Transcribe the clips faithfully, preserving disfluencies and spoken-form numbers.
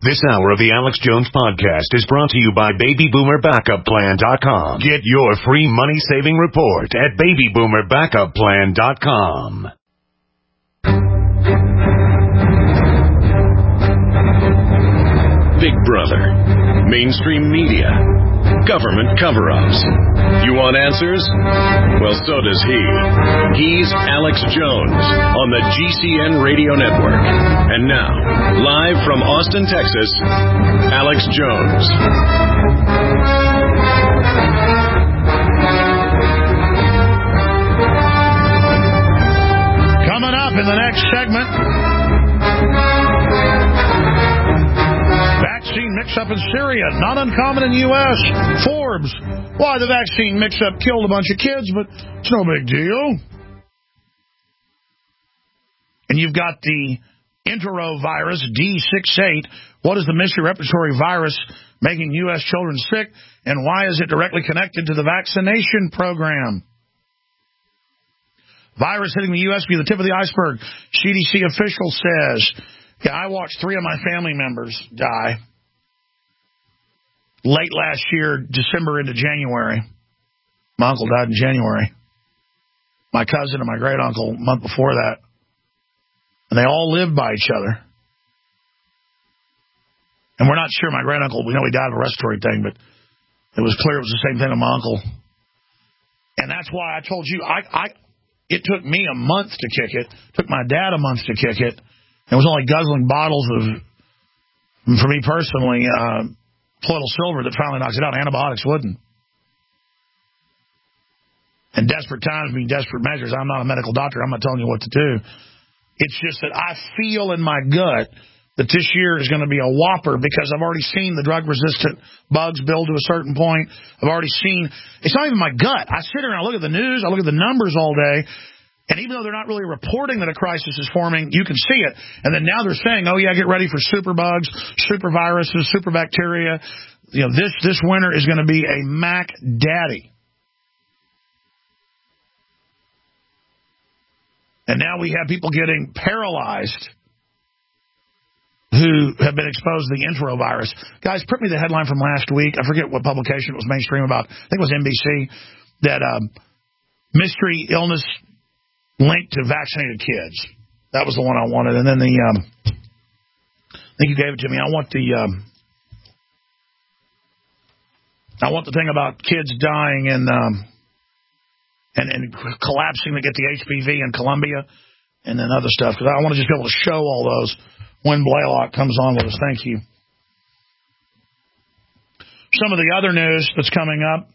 This hour of the Alex Jones Podcast is brought to you by baby boomer backup plan dot com. Get your free money-saving report at baby boomer backup plan dot com. Big Brother, mainstream media, government cover-ups. You want answers? Well, so does he. He's Alex Jones on the G C N Radio Network. And now, live from Austin, Texas, Alex Jones. Coming up in the next segment, vaccine mix-up in Syria, not uncommon in the U S Forbes, why the vaccine mix-up killed a bunch of kids, but it's no big deal. And you've got the enterovirus, D sixty-eight. What is the mystery respiratory virus making U S children sick, and why is it directly connected to the vaccination program? Virus hitting the U S be the tip of the iceberg. C D C official says, yeah, I watched three of my family members die late last year, December into January. My uncle died in January. My cousin and my great uncle a month before that. And they all lived by each other. And we're not sure my great uncle, we know he died of a respiratory thing, but it was clear it was the same thing with my uncle. And that's why I told you, I, I it took me a month to kick it. It took my dad a month to kick it. It was only guzzling bottles of, for me personally, uh, colloidal silver that finally knocks it out. Antibiotics wouldn't. And desperate times mean desperate measures. I'm not a medical doctor. I'm not telling you what to do. It's just that I feel in my gut that this year is going to be a whopper because I've already seen the drug-resistant bugs build to a certain point. I've already seen, it's not even my gut. I sit here and I look at the news, I look at the numbers all day, and even though they're not really reporting that a crisis is forming, you can see it. And then now they're saying, oh, yeah, get ready for super bugs, super viruses, super bacteria. You know, this, this winter is going to be a Mac Daddy. And now we have people getting paralyzed who have been exposed to the enterovirus. Guys, print me the headline from last week. I forget what publication it was mainstream about. I think it was N B C. That um, mystery illness linked to vaccinated kids. That was the one I wanted. And then the, um, I think you gave it to me. I want the, um, I want the thing about kids dying and, um, and, and collapsing to get the H P V in Colombia and then other stuff. Because I want to just be able to show all those when Blaylock comes on with us. Thank you. Some of the other news that's coming up.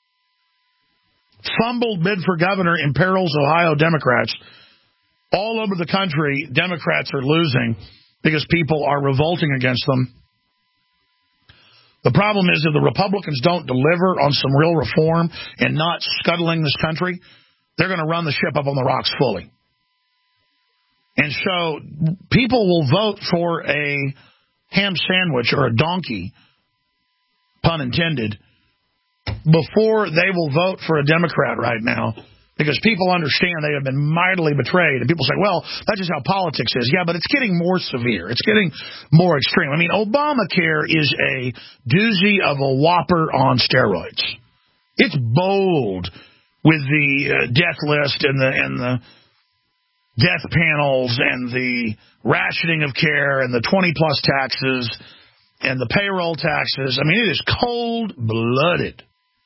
Fumbled bid for governor imperils Ohio Democrats. All over the country, Democrats are losing because people are revolting against them. The problem is if the Republicans don't deliver on some real reform and not scuttling this country, they're going to run the ship up on the rocks fully. And so people will vote for a ham sandwich or a donkey, pun intended, before they will vote for a Democrat right now, because people understand they have been mightily betrayed. And people say, well, that's just how politics is. Yeah, but it's getting more severe. It's getting more extreme. I mean, Obamacare is a doozy of a whopper on steroids. It's bold with the uh, death list and the and the death panels and the rationing of care and the twenty-plus taxes and the payroll taxes. I mean, it is cold-blooded.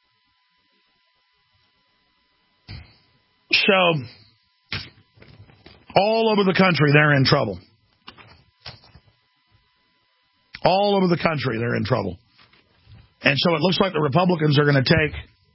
So, all over the country, they're in trouble. All over the country, they're in trouble. And so it looks like the Republicans are going to take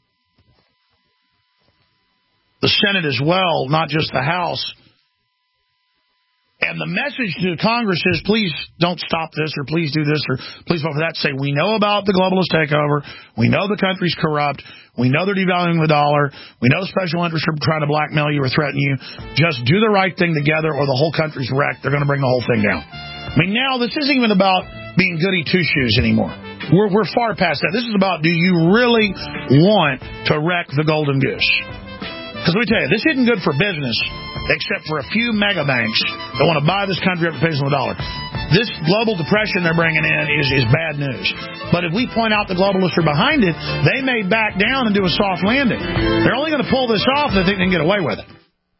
the Senate as well, not just the House. And the message to Congress is, please don't stop this, or please do this, or please vote for that. Say, we know about the globalist takeover. We know the country's corrupt. We know they're devaluing the dollar. We know special interests are trying to blackmail you or threaten you. Just do the right thing together, or the whole country's wrecked. They're going to bring the whole thing down. I mean, now this isn't even about being goody two-shoes anymore. We're, we're far past that. This is about, do you really want to wreck the golden goose? Because let me tell you, this isn't good for business. except for a few mega banks that want to buy this country up to pennies on the dollar. This global depression they're bringing in is, is bad news. But if we point out the globalists are behind it, they may back down and do a soft landing. They're only going to pull this off if they think they can get away with it.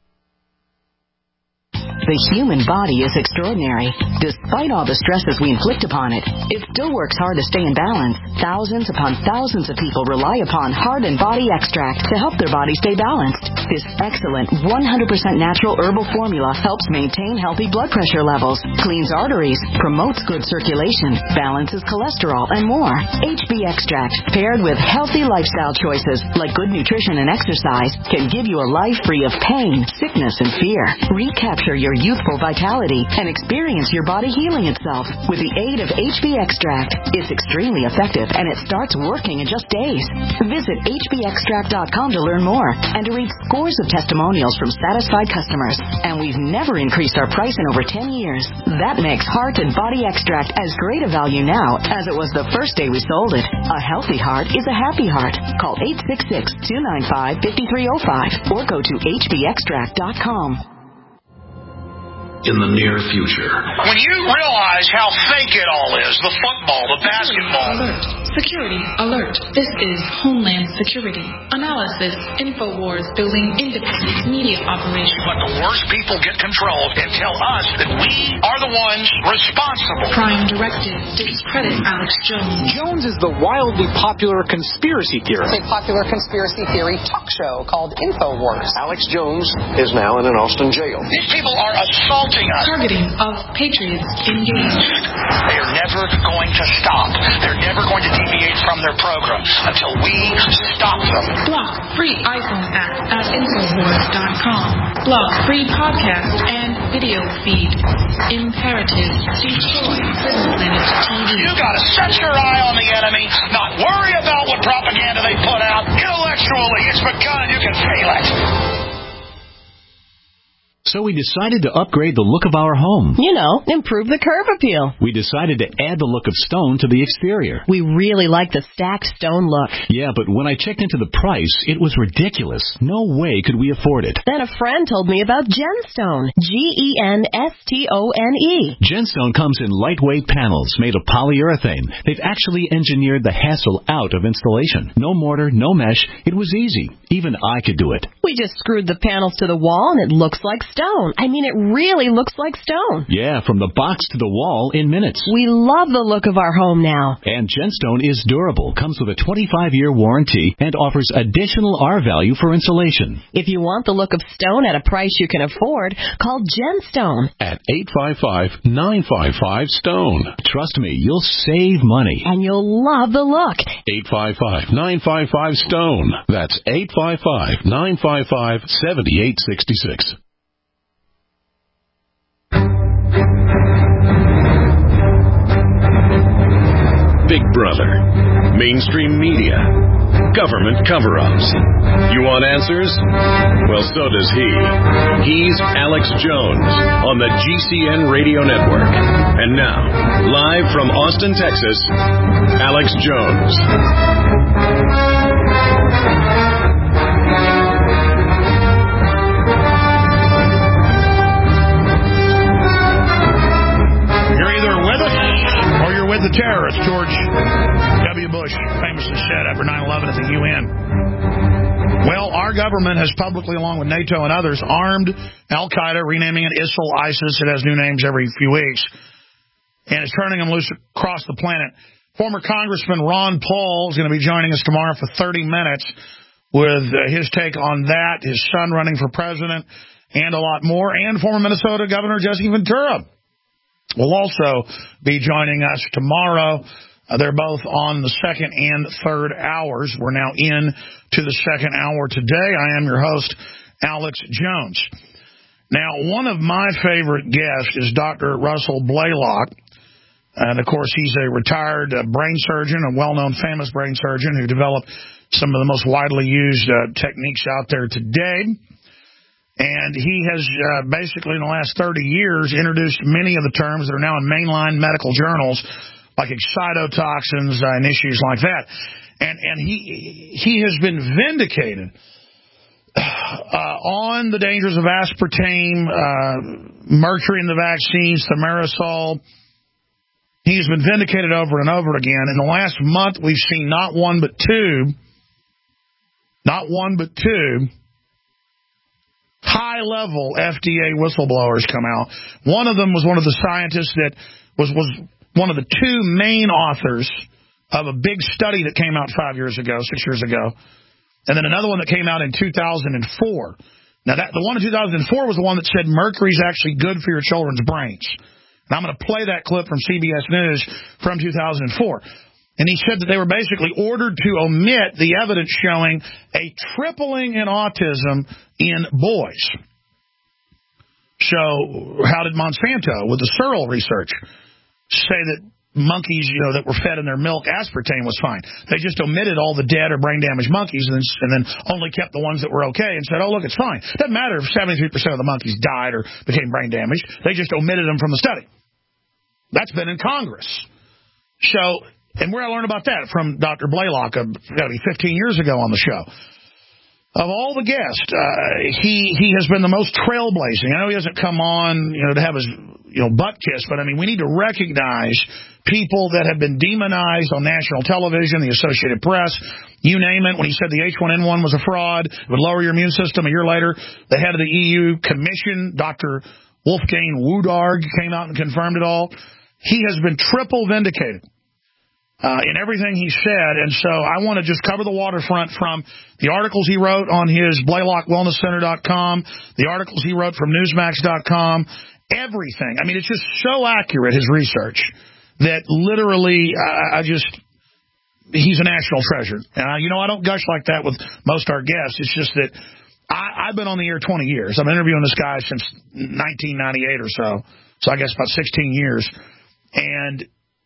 The human body is extraordinary. Despite all the stresses we inflict upon it, it still works hard to stay in balance. Thousands upon thousands of people rely upon Heart and Body Extract to help their body stay balanced. This excellent one hundred percent natural herbal formula helps maintain healthy blood pressure levels, cleans arteries, promotes good circulation, balances cholesterol, and more. H B Extract, paired with healthy lifestyle choices like good nutrition and exercise, can give you a life free of pain, sickness, and fear. Recapture your youthful vitality and experience your body healing itself with the aid of H B Extract. It's extremely effective and it starts working in just days. Visit H B extract dot com to learn more and to read scores of testimonials from satisfied customers. And we've never increased our price in over ten years. That makes Heart and Body Extract as great a value now as it was the first day we sold it. A healthy heart is a happy heart. Call eight six six, two nine five, five three zero five or go to H B extract dot com. In the near future. When you realize how fake it all is, the football, the basketball. Alert. Security alert. This is Homeland Security. Analysis. InfoWars building independent media operation. But the worst people get control and tell us that we are the ones responsible. Prime Directive. Discredit Alex Jones. Jones is the wildly popular conspiracy theorist. A popular conspiracy theory talk show called InfoWars. Alex Jones is now in an Austin jail. These people are assaulting us. Targeting of patriots engaged. They are never going to stop. They're never going to deviate from their program until we stop them. Block free iPhone app at InfoWars dot com. Block free podcast and video feed. Imperative. Destroy Prison Planet T V. You gotta set your eye on the enemy, not worry about what propaganda they put out. Intellectually, it's begun. You can feel it. So we decided to upgrade the look of our home. You know, improve the curb appeal. We decided to add the look of stone to the exterior. We really like the stacked stone look. Yeah, but when I checked into the price, it was ridiculous. No way could we afford it. Then a friend told me about Genstone. G E N S T O N E. Genstone comes in lightweight panels made of polyurethane. They've actually engineered the hassle out of installation. No mortar, no mesh. It was easy. Even I could do it. We just screwed the panels to the wall and it looks like stone. I mean, it really looks like stone. Yeah, from the box to the wall in minutes. We love the look of our home now. And Genstone is durable, comes with a twenty-five year warranty, and offers additional R value for installation. If you want the look of stone at a price you can afford, call Genstone at eight five five, nine five five, STONE. Trust me, you'll save money. And you'll love the look. eight five five, nine five five, STONE. That's eight five five, nine five five, seven eight six six. Big Brother, mainstream media, government cover-ups. You want answers? Well, so does he. He's Alex Jones on the G C N Radio Network. And now, live from Austin, Texas, Alex Jones. You're either with us or you're with the terrorists, George W. Bush famously said after nine eleven at the U N. Well, our government has publicly, along with NATO and others, armed Al-Qaeda, renaming it ISIL, ISIS. It has new names every few weeks. And it's turning them loose across the planet. Former Congressman Ron Paul is going to be joining us tomorrow for thirty minutes with his take on that, his son running for president, and a lot more, and former Minnesota Governor Jesse Ventura will also be joining us tomorrow. Uh, they're both on the second and third hours. We're now in to the second hour today. I am your host, Alex Jones. Now, one of my favorite guests is Doctor Russell Blaylock. And, of course, he's a retired uh, brain surgeon, a well-known famous brain surgeon who developed some of the most widely used uh, techniques out there today. And he has uh, basically in the last thirty years introduced many of the terms that are now in mainline medical journals, like excitotoxins uh, and issues like that. And and he he has been vindicated uh, on the dangers of aspartame, uh, mercury in the vaccines, thimerosal. He's been vindicated over and over again. In the last month, we've seen not one but two, not one but two high-level F D A whistleblowers come out. One of them was one of the scientists that was, was one of the two main authors of a big study that came out five years ago, six years ago, and then another one that came out in two thousand four. Now, that the one in two thousand four was the one that said mercury is actually good for your children's brains. And I'm going to play that clip from C B S News from two thousand four. And he said that they were basically ordered to omit the evidence showing a tripling in autism in boys. So how did Monsanto, with the Searle research, say that monkeys, you know, that were fed in their milk, aspartame was fine? They just omitted all the dead or brain-damaged monkeys and then, and then only kept the ones that were okay and said, oh, look, it's fine. Doesn't matter if seventy-three percent of the monkeys died or became brain-damaged. They just omitted them from the study. That's been in Congress. So, and where I learned about that? From Doctor Blaylock, uh, got to be fifteen years ago on the show. Of all the guests, uh, he he has been the most trailblazing. I know he hasn't come on, you know, to have his you know butt kissed, but I mean, we need to recognize people that have been demonized on national television, the Associated Press, you name it. When he said the H one N one was a fraud, it would lower your immune system. A year later, the head of the E U Commission, Doctor Wolfgang Wodarg, came out and confirmed it all. He has been triple vindicated Uh, in everything he said, and so I want to just cover the waterfront from the articles he wrote on his Blaylock Wellness Center dot com, the articles he wrote from Newsmax dot com, everything. I mean, it's just so accurate, his research, that literally I, I just, he's a national treasure. And, I, you know, I don't gush like that with most of our guests. It's just that I, I've been on the air twenty years. I've been interviewing this guy since nineteen ninety-eight or so, so I guess about sixteen years. And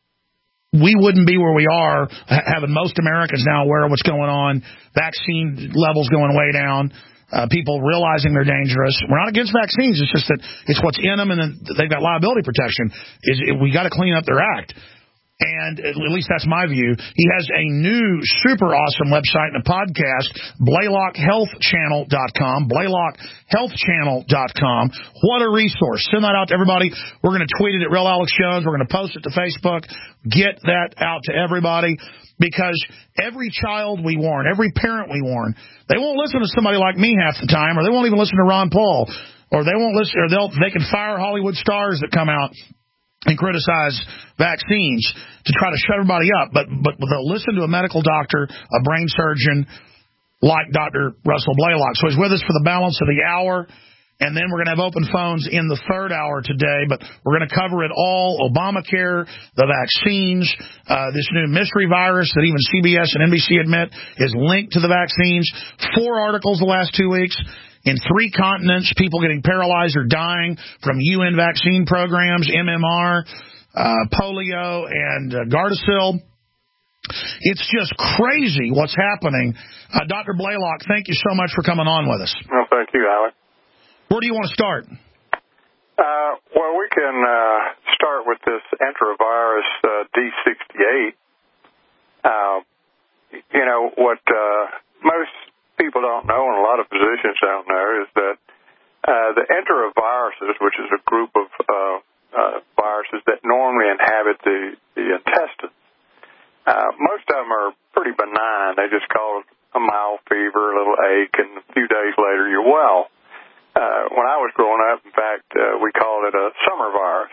we wouldn't be where we are having most Americans now aware of what's going on, vaccine levels going way down, uh, people realizing they're dangerous. We're not against vaccines. It's just that it's what's in them, and then they've got liability protection. Is we got to clean up their act. And at least that's my view. He has a new super awesome website and a podcast, Blaylock Health Channel dot com, Blaylock Health Channel dot com. What a resource. Send that out to everybody. We're going to tweet it at Real Alex Jones. We're going to post it to Facebook. Get that out to everybody, because every child we warn, every parent we warn, they won't listen to somebody like me half the time, or they won't even listen to Ron Paul, or they won't listen, or they'll they can fire Hollywood stars that come out and criticize vaccines to try to shut everybody up, but but they'll listen to a medical doctor, a brain surgeon like Doctor Russell Blaylock. So he's with us for the balance of the hour, and then we're going to have open phones in the third hour today, but we're going to cover it all: Obamacare, the vaccines, uh, this new mystery virus that even C B S and N B C admit is linked to the vaccines. Four articles the last two weeks. In three continents, people getting paralyzed or dying from U N vaccine programs, M M R, uh, polio, and uh, Gardasil. It's just crazy what's happening. Uh, Doctor Blaylock, thank you so much for coming on with us. Well, thank you, Alex. Where do you want to start? Uh, well, we can uh, start with this enterovirus uh, D sixty-eight. Uh, you know, what uh, most people don't know, and a lot of physicians don't know, is that uh, the enteroviruses, which is a group of uh, uh, viruses that normally inhabit the, the intestines, uh, most of them are pretty benign. They just cause a mild fever, a little ache, and a few days later you're well. Uh, when I was growing up, in fact, uh, we called it a summer virus.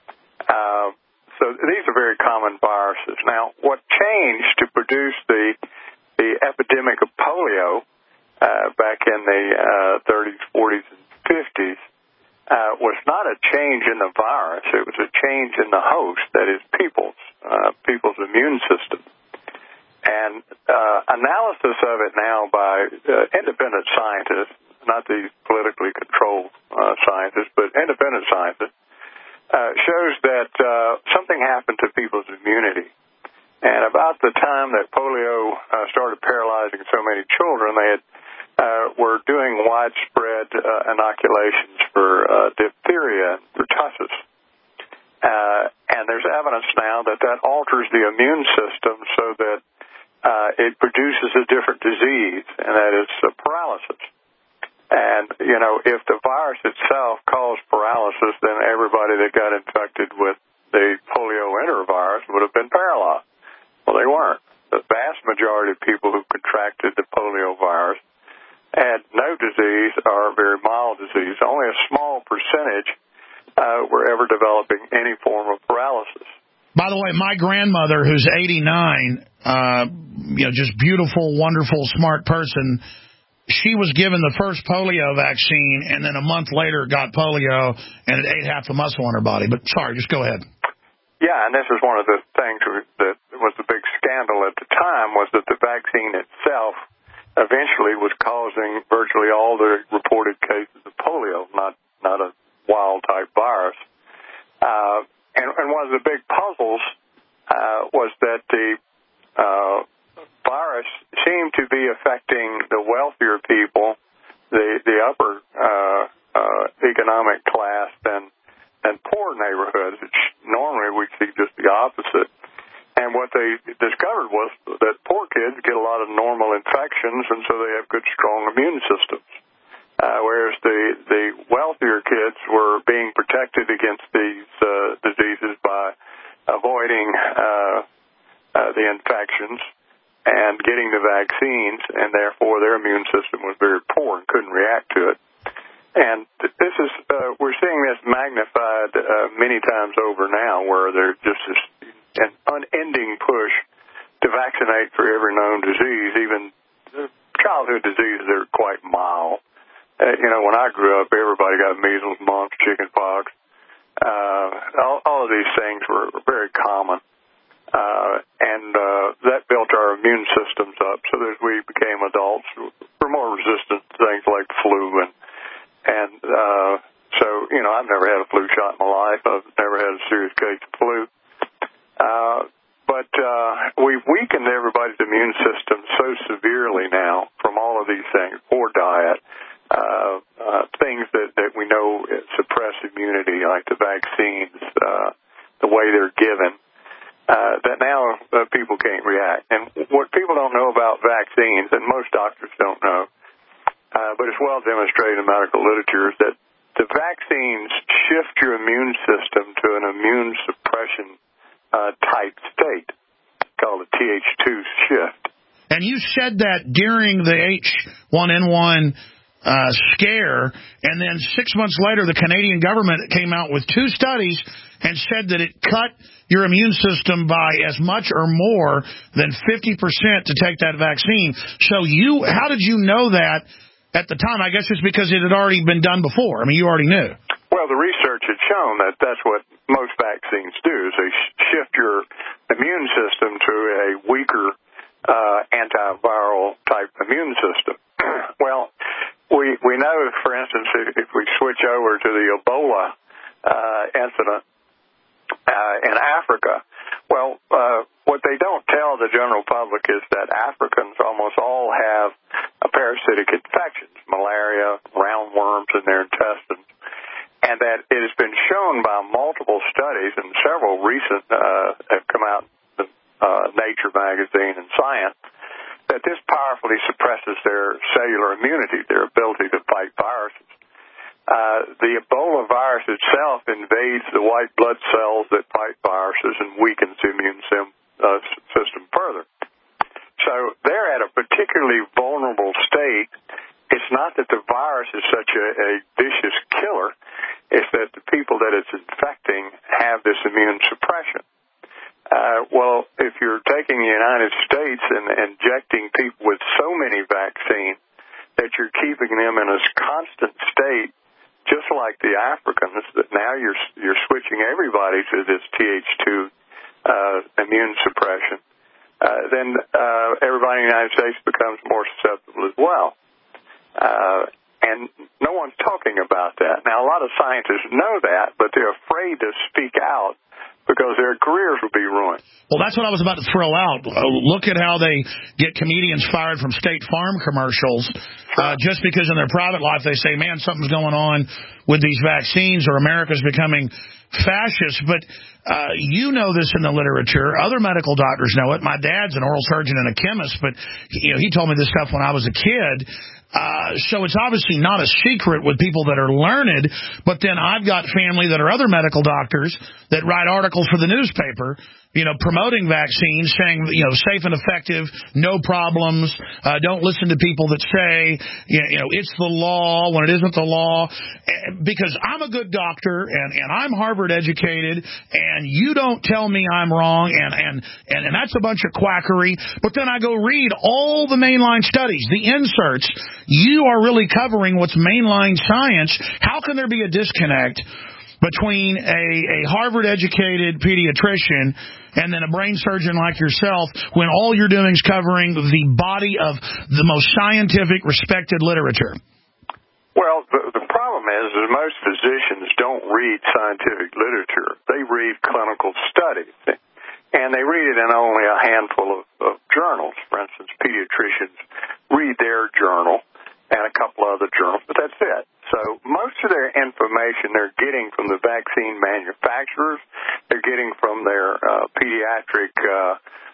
Uh, so these are very common viruses. Now, what changed to produce the the epidemic of polio Uh, back in the uh, thirties, forties, and fifties, uh, was not a change in the virus. It was a change in the host, that is, people's uh, people's immune system. And uh, analysis of it now by uh, independent scientists, not these politically controlled uh, scientists, but independent scientists, uh, shows that uh, something happened to people's immunity. And about the time that polio uh, started paralyzing so many children, they had Uh, were doing widespread uh, inoculations for uh, diphtheria and pertussis. Uh, and there's evidence now that that alters the immune system so that uh, it produces a different disease, and that is uh, paralysis. majority of people who contracted the polio virus had no disease or very mild disease. Only a small percentage uh, were ever developing any form of paralysis. By the way, my grandmother, who's eighty-nine, uh, you know, just beautiful, wonderful, smart person, she was given the first polio vaccine, and then a month later got polio, and it ate half the muscle in her body. But sorry, just go ahead. Yeah, and this is one of the things that was the big scandal at the time, was that the vaccine itself eventually was causing virtually all the reported cases of polio, not not a wild-type virus. Uh, and, and one of the big puzzles uh, was that the uh, virus seemed to be affecting the wealthier people, the, the upper uh, uh, economic class, than, than poor neighborhoods, which normally we see just the opposite. And what they discovered was that poor kids get a lot of normal infections, and so they have good, strong immune systems. Uh, whereas the, the wealthier kids were being protected against these uh, diseases by avoiding uh, uh, the infections and getting the vaccines, and therefore their immune system was very poor and couldn't react to it. And this is, uh, we're seeing this magnified uh, many times over now, where there's just this an unending push to vaccinate for every known disease, even childhood diseases that are quite mild. Uh, you know, when I grew up, everybody got measles, mumps, chicken pox. Uh, all, all of these things were very common. Uh, and uh, that built our immune systems up so that as we became adults, we're more resistant to things like flu. And, and uh, so, you know, I've never had a flu shot in my life. I've never had a serious case of flu. Uh, but uh, we've weakened everybody's immune system so severely now from all of these things, poor diet, uh, uh, things that, that we know suppress immunity, like the vaccines, uh, the way they're given, uh, that now uh, people can't react. And what people don't know about vaccines, and most doctors don't know, uh, but it's well demonstrated in medical literature, is that the vaccines shift your immune system to an immune suppression Uh, type state called a T H two shift. And you said that during the H one N one uh, scare, and then six months later the Canadian government came out with two studies and said that it cut your immune system by as much or more than fifty percent to take that vaccine. So you, how did you know that at the time? I guess it's because it had already been done before. I mean, you already knew. Well, the research had shown that that's what most vaccines do, is they shift your immune system to a weaker uh, antiviral type immune system. Well, we we know, for instance, if, if we switch over to the Ebola uh, incident uh, in Africa, well, uh, what they don't tell the general public is that Africans almost all have a parasitic infections, malaria, roundworms in their intestines. And that it has been shown by multiple studies, and several recent uh, have come out in uh, Nature magazine and Science, that this powerfully suppresses their cellular immunity, their ability to fight viruses. Uh, the Ebola virus itself invades the white blood cells that fight viruses and weakens the immune sim, uh, system further. So they're at a particularly vulnerable state. It's not that the virus is such a, a vicious killer. It's that the people that it's infecting have this immune suppression. Uh, well, if you're taking the United States and injecting people with so many vaccines that you're keeping them in a constant state, just like the Africans, that now you're you're switching everybody to this T H two uh, immune suppression, uh, then uh, everybody in the United States becomes more susceptible as well. Uh, and no one's talking about that. Now, a lot of scientists know that, but they're afraid to speak out because their careers will be ruined. Well, that's what I was about to throw out. Uh, look at how they get comedians fired from State Farm commercials uh, just because in their private life they say, man, something's going on with these vaccines or America's becoming fascist. But uh, you know this in the literature. Other medical doctors know it. My dad's an oral surgeon and a chemist, but you know, he told me this stuff when I was a kid. Uh, so it's obviously not a secret with people that are learned, but then I've got family that are other medical doctors that write articles for the newspaper, you know, promoting vaccines, saying, you know, safe and effective, no problems, uh, don't listen to people that say, you know, it's the law when it isn't the law, because I'm a good doctor and, and I'm Harvard educated, and you don't tell me I'm wrong, and, and, and, and that's a bunch of quackery. But then I go read all the mainline studies, the inserts. You are really covering what's mainline science. How can there be a disconnect between a, a Harvard-educated pediatrician and then a brain surgeon like yourself when all you're doing is covering the body of the most scientific, respected literature? Well, the, the problem is that most physicians don't read scientific literature. They read clinical studies, and they read it in only a handful of, of journals. For instance, pediatricians read their journal and a couple other journals, but that's it. So most of their information they're getting from the vaccine manufacturers. They're getting from their uh, pediatric, uh,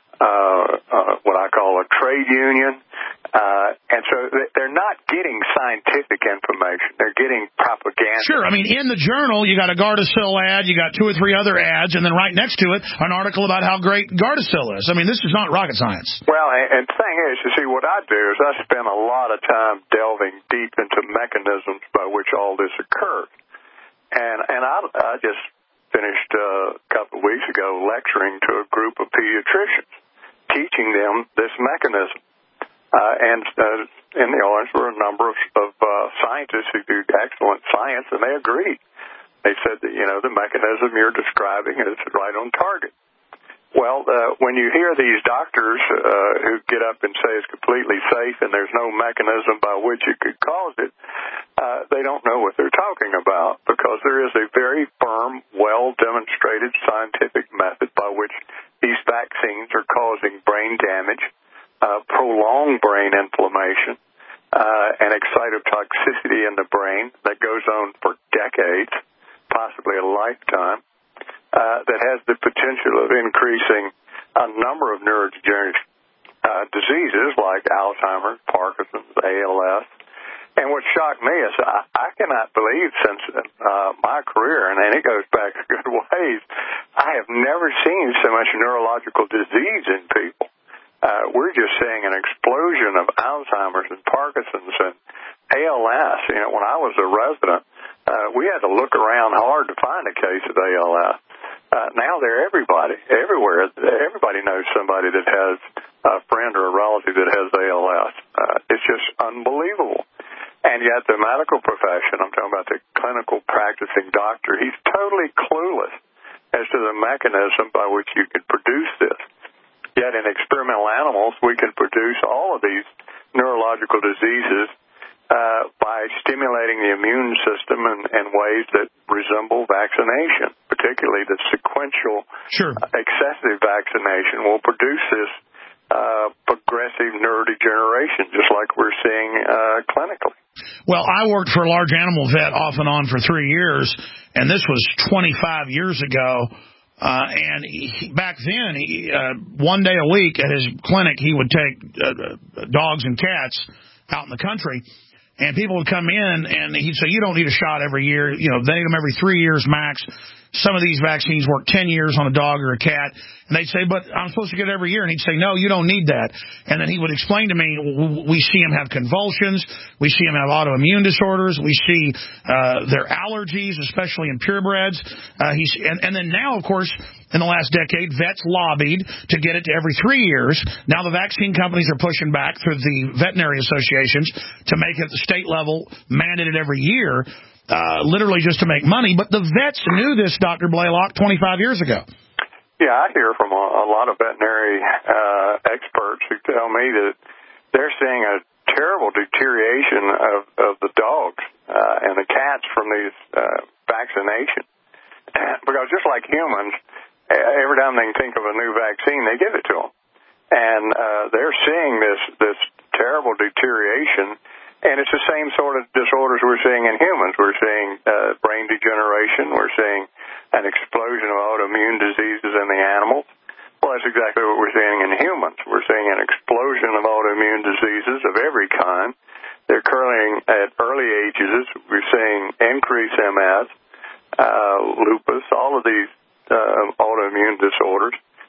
uh, uh, what I call a trade union. Uh, and so they're not getting scientific information. They're getting propaganda. Sure. I mean, in the journal, you got a Gardasil ad, you got two or three other ads, and then right next to it, an article about how great Gardasil is. I mean, this is not rocket science. Well, and the thing is, you see, what I do is I spend a lot of time delving deep into mechanisms by which all this occurs. And, and I, I just finished uh, a couple of weeks ago lecturing to a group of pediatricians, teaching them this mechanism. Uh, and uh, in the audience were a number of, of uh, scientists who do excellent science, and they agreed. They said that, you know, the mechanism you're describing is right on target. Well, uh, when you hear these doctors uh, who get up and say it's completely safe and there's no mechanism by which it could cause it, uh, they don't know what they're talking about, because there is a very firm, well-demonstrated scientific method by which these vaccines are causing brain damage, Uh, prolonged brain inflammation, uh, and excitotoxicity in the brain that goes on for decades, possibly a lifetime, uh, that has the potential of increasing a number of neurodegenerative uh, diseases like Alzheimer's, Parkinson's, A L S. And what shocked me is I, I cannot believe since uh, my career, and, and it goes back a good ways, I have never seen so much neurological disease in people. Uh, we're just seeing an explosion of Alzheimer's and Parkinson's and A L S. You know, when I was a resident, uh, we had to look around hard to find a case of A L S. Uh, now they're everybody, everywhere. Everybody knows somebody that has a friend or a relative that has A L S. Uh, it's just unbelievable. And yet the medical profession, I'm talking about the clinical practicing doctor, he's totally clueless as to the mechanism by which you can produce this. Yet in experimental animals, we can produce all of these neurological diseases uh, by stimulating the immune system in, in ways that resemble vaccination, particularly the sequential sure. uh, excessive vaccination will produce this uh, progressive neurodegeneration, just like we're seeing uh, clinically. Well, I worked for a large animal vet off and on for three years, and this was twenty-five years ago. Uh, and he, back then, he, uh, one day a week at his clinic, he would take uh, dogs and cats out in the country, and people would come in, and he'd say, you don't need a shot every year. You know, they need them every three years max. Some of these vaccines work ten years on a dog or a cat. And they'd say, but I'm supposed to get it every year. And he'd say, no, you don't need that. And then he would explain to me, we see him have convulsions. We see him have autoimmune disorders. We see uh, their allergies, especially in purebreds. Uh, he's, and, and then now, of course, in the last decade, vets lobbied to get it to every three years. Now the vaccine companies are pushing back through the veterinary associations to make it at the state level, mandated every year. Uh, literally just to make money. But the vets knew this, Doctor Blaylock, twenty-five years ago. Yeah, I hear from a, a lot of veterinary uh, experts who tell me that they're seeing a terrible deterioration of, of the dogs uh, and the cats from these uh, vaccinations. Because just like humans, every time they can think of a new vaccine, they give it to them. And uh, they're seeing this, this terrible deterioration. And it's the same sort of disorders we're seeing in humans. We're seeing uh, brain degeneration. We're seeing an explosion of autoimmune diseases in the animals. Well, that's exactly what we're seeing in humans. We're seeing an explosion of autoimmune diseases of every kind. They're occurring at early ages. We're seeing increased M S, uh, lupus, all of these uh, autoimmune disorders.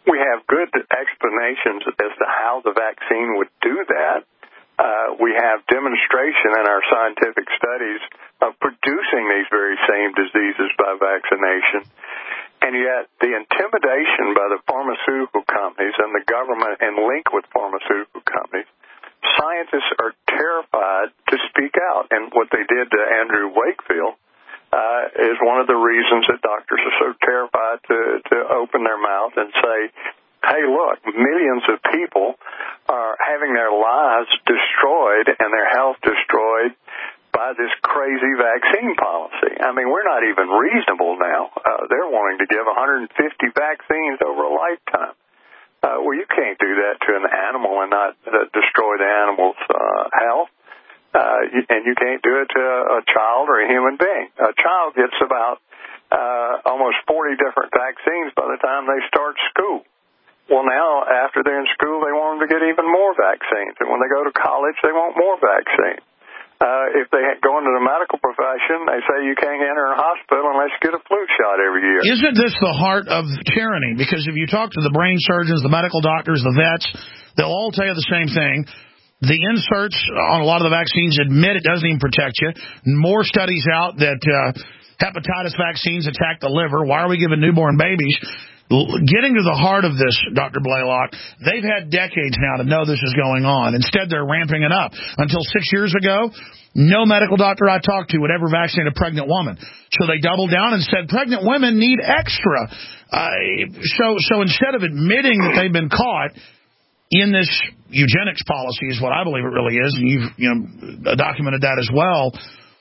we have good explanations as to how the vaccine would do that. Uh, we have demonstration in our scientific studies of producing these very same diseases by vaccination. And yet the intimidation by the pharmaceutical companies and the government and link with pharmaceutical companies, scientists are terrified to speak out. And what they did to Andrew Wakefield uh, is one of the reasons that doctors are so terrified to, to open their mouth and say, hey, look, millions of people are having their lives destroyed and their health destroyed by this crazy vaccine policy. I mean, we're not even reasonable now. Uh, they're wanting to give one hundred fifty vaccines over a lifetime. Uh, well, you can't do that to an animal and not uh, destroy the animal's uh, health. Uh, you, and you can't do it to a, a child or a human being. A child gets about uh, almost forty different vaccines by the time they start school. Well, now, after they're in school, they want them to get even more vaccines. And when they go to college, they want more vaccines. Uh, if they go into the medical profession, they say you can't enter a hospital unless you get a flu shot every year. Isn't this the heart of tyranny? Because if you talk to the brain surgeons, the medical doctors, the vets, they'll all tell you the same thing. The inserts on a lot of the vaccines admit it doesn't even protect you. More studies out that uh, hepatitis vaccines attack the liver. Why are we giving newborn babies? Getting to the heart of this, Doctor Blaylock, they've had decades now to know this is going on. Instead, they're ramping it up. Until six years ago, no medical doctor I talked to would ever vaccinate a pregnant woman. So they doubled down and said pregnant women need extra. Uh, so, so instead of admitting that they've been caught in this eugenics policy, is what I believe it really is, and you've you know documented that as well,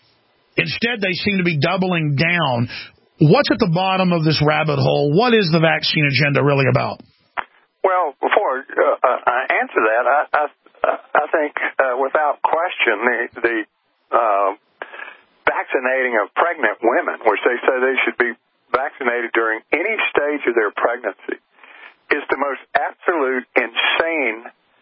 instead they seem to be doubling down. What's at the bottom of this rabbit hole? What is the vaccine agenda really about? Well, before uh, I answer that, I I, I think uh, without question the, the uh, vaccinating of pregnant women, which they say they should be vaccinated during any stage of their pregnancy, is the most absolute, insane,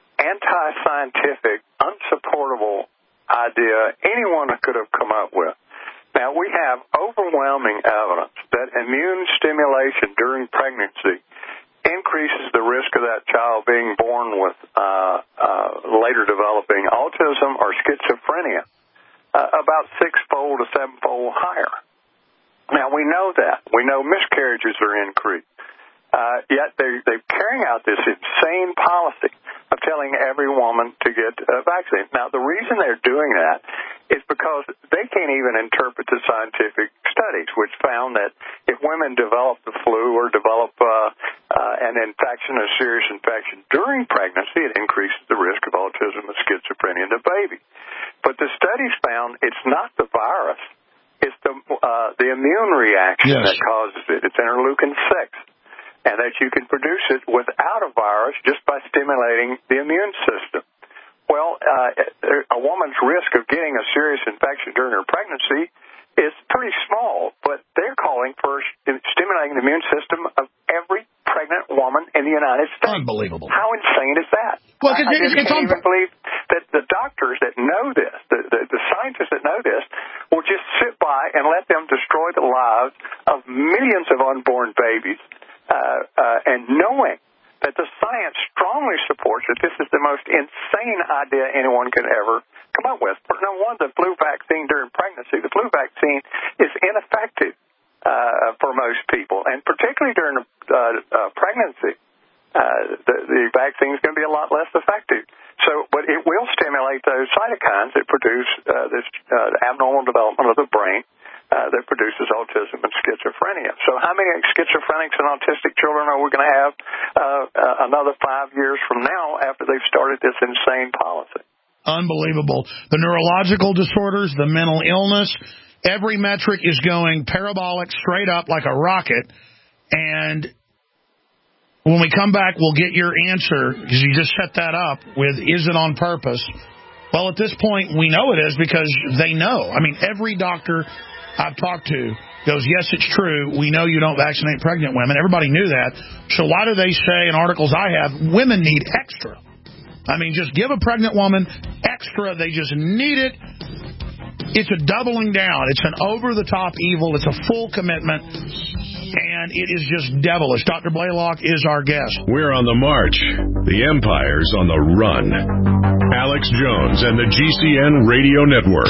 anti-scientific, unsupportable idea anyone could have come up with. Now, we have overwhelming evidence that immune stimulation during pregnancy increases the risk of that child being born with uh, uh, later developing autism or schizophrenia uh, about six-fold to seven-fold higher. Now, we know that. We know miscarriages are increased. Uh, yet they're, they're carrying out this insane policy of telling every woman to get a vaccine. Now, the reason they're doing that is because they can't even interpret the scientific studies, which found that if women develop the flu or develop uh, uh, an infection, a serious infection during pregnancy, it increases the risk of autism and schizophrenia in the baby. But the studies found it's not the virus. It's the, uh, the immune reaction yes. that causes it. It's interleukin six. And that you can produce it without a virus just by stimulating the immune system. Well, uh, a woman's risk of getting a serious infection during her pregnancy is pretty small, but they're calling for stimulating the immune system of every pregnant woman in the United States. Unbelievable. How insane is that? Well, I, I just it's can't un- even believe that the doctors that know this, the, the, the scientists that know this, will just sit by and let them destroy the lives of millions of unborn babies. Uh, uh, and knowing that the science strongly supports that this is the most insane idea anyone could ever come up with. For number one, the flu vaccine during pregnancy, the flu vaccine is ineffective uh, for most people, and particularly during uh, uh, pregnancy, uh, the, the vaccine is going to be a lot less effective. So, but it will stimulate those cytokines that produce uh, this uh, abnormal development of the brain. Uh, that produces autism and schizophrenia. So how many schizophrenics and autistic children are we going to have uh, uh, another five years from now after they've started this insane policy? Unbelievable. The neurological disorders, the mental illness, every metric is going parabolic straight up like a rocket. And when we come back, we'll get your answer, because you just set that up with, is it on purpose? Well, at this point, we know it is because they know. I mean, every doctor I've talked to goes, yes, it's true. We know you don't vaccinate pregnant women. Everybody knew that. So why do they say in articles I have, women need extra? I mean, just give a pregnant woman extra. They just need it. It's a doubling down. It's an over-the-top evil. It's a full commitment, and it is just devilish. Doctor Blaylock is our guest. We're on the march. The empire's on the run. Alex Jones and the G C N Radio Network.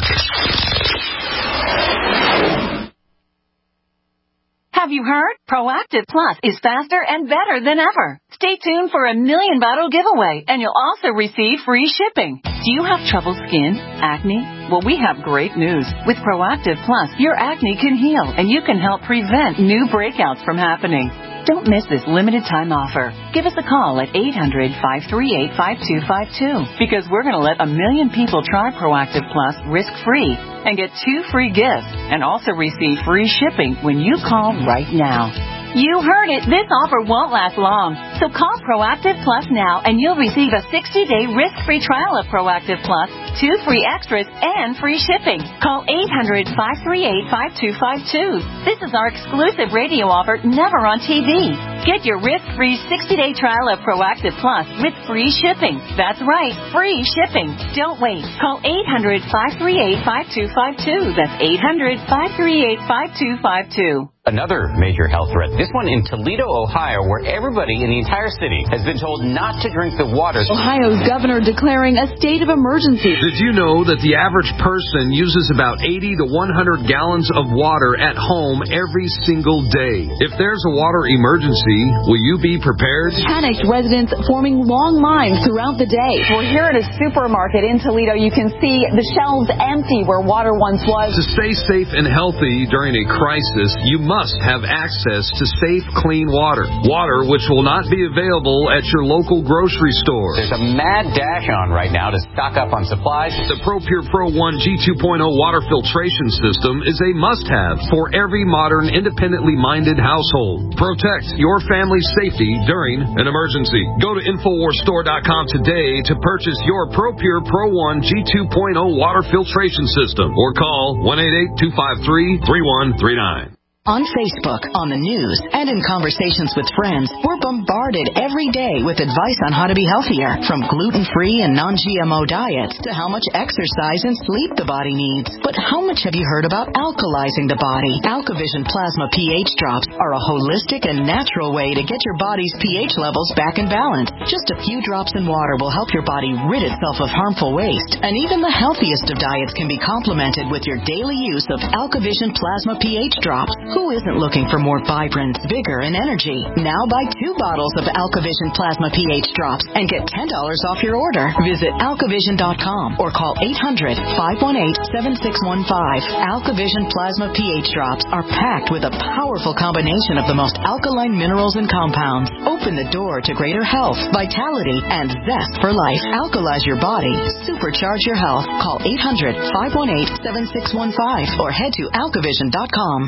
Have you heard? Proactive Plus is faster and better than ever. Stay tuned for a million bottle giveaway, and you'll also receive free shipping. Do you have troubled skin? Acne? Well, we have great news. With Proactive Plus, your acne can heal, and you can help prevent new breakouts from happening. Don't miss this limited time offer. Give us a call at eight hundred, five three eight, five two five two because we're going to let a million people try Proactive Plus risk-free and get two free gifts and also receive free shipping when you call right now. You heard it. This offer won't last long. So call Proactive Plus now and you'll receive a sixty-day risk-free trial of Proactive Plus, two free extras, and free shipping. Call eight hundred, five three eight, five two five two. This is our exclusive radio offer, never on T V. Get your risk-free sixty-day trial of Proactive Plus with free shipping. That's right, free shipping. Don't wait. Call eight hundred, five three eight, five two five two. That's eight hundred, five three eight, five two five two. Another major health threat, this one in Toledo, Ohio, where everybody in the entire city has been told not to drink the water. Ohio's governor declaring a state of emergency. Did you know that the average person uses about eighty to one hundred gallons of water at home every single day? If there's a water emergency, will you be prepared? Panicked residents forming long lines throughout the day. We're here at a supermarket in Toledo. You can see the shelves empty where water once was. To stay safe and healthy during a crisis, you must must have access to safe, clean water. Water which will not be available at your local grocery store. There's a mad dash on right now to stock up on supplies. The ProPure Pro one G two point oh water filtration system is a must-have for every modern, independently minded household. Protect your family's safety during an emergency. Go to Infowars Store dot com today to purchase your ProPure Pro one G two point oh water filtration system or call one eight eight, two five three, three one three nine. On Facebook, on the news, and in conversations with friends, we're bombarded every day with advice on how to be healthier, from gluten-free and non-G M O diets to how much exercise and sleep the body needs. But how much have you heard about alkalizing the body? AlkaVision Plasma pH drops are a holistic and natural way to get your body's pH levels back in balance. Just a few drops in water will help your body rid itself of harmful waste, and even the healthiest of diets can be complemented with your daily use of AlkaVision Plasma pH drops. Who isn't looking for more vibrance, vigor, and energy? Now buy two bottles of AlkaVision Plasma pH drops and get ten dollars off your order. Visit alkavision dot com or call eight hundred, five one eight, seven six one five. AlkaVision Plasma pH drops are packed with a powerful combination of the most alkaline minerals and compounds. Open the door to greater health, vitality, and zest for life. Alkalize your body. Supercharge your health. Call eight hundred, five one eight, seven six one five or head to alkavision dot com.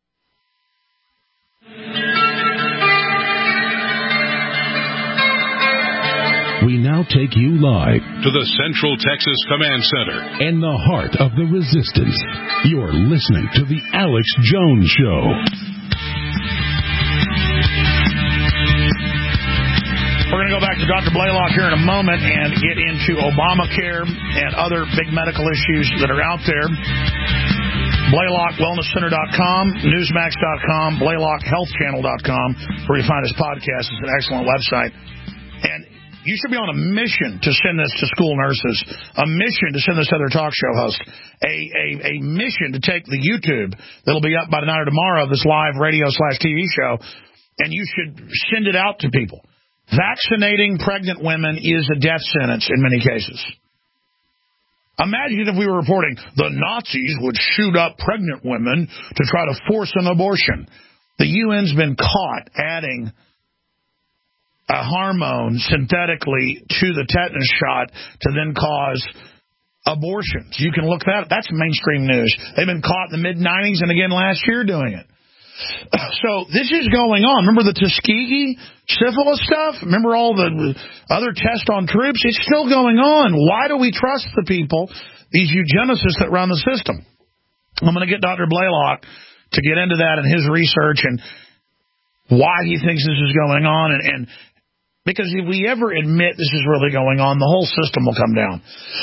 We now take you live to the Central Texas Command Center and the heart of the resistance. You're listening to The Alex Jones Show. We're going to go back to Doctor Blaylock here in a moment and get into Obamacare and other big medical issues that are out there. Blaylock Wellness Center dot com, Newsmax dot com, Blaylock Health Channel dot com, where you find his podcast. It's an excellent website. And you should be on a mission to send this to school nurses, a mission to send this to other talk show hosts, a, a, a mission to take the YouTube that'll be up by tonight or tomorrow, this live radio slash T V show, and you should send it out to people. Vaccinating pregnant women is a death sentence in many cases. Imagine if we were reporting the Nazis would shoot up pregnant women to try to force an abortion. The U N's been caught adding a hormone synthetically to the tetanus shot to then cause abortions. You can look that up. That's mainstream news. They've been caught in the mid nineties and again last year doing it. So this is going on. Remember the Tuskegee syphilis stuff? Remember all the other tests on troops? It's still going on. Why do we trust the people, these eugenicists that run the system? I'm going to get Doctor Blaylock to get into that and his research and why he thinks this is going on. And, and because if we ever admit this is really going on, the whole system will come down.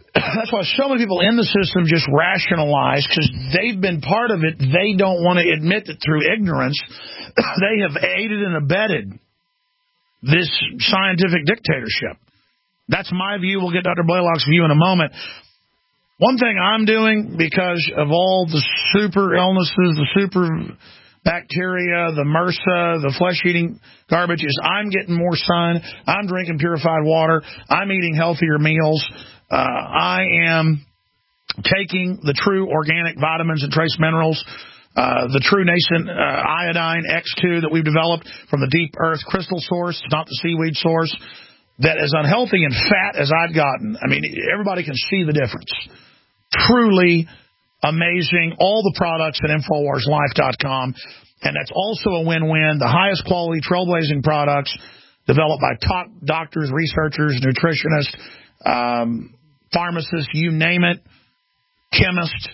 That's why so many people in the system just rationalize, because they've been part of it. They don't want to admit that through ignorance, they have aided and abetted this scientific dictatorship. That's my view. We'll get Doctor Blaylock's view in a moment. One thing I'm doing, because of all the super illnesses, the super bacteria, the MRSA, the flesh-eating garbage, is I'm getting more sun. I'm drinking purified water. I'm eating healthier meals. Uh, I am taking the true organic vitamins and trace minerals, uh, the true nascent uh, iodine X two that we've developed from the deep earth crystal source, not the seaweed source, that as unhealthy and fat as I've gotten. I mean, everybody can see the difference. Truly amazing. All the products at Infowars Life dot com. And that's also a win-win. The highest quality trailblazing products developed by top doctors, researchers, nutritionists, um, pharmacists, you name it, chemists.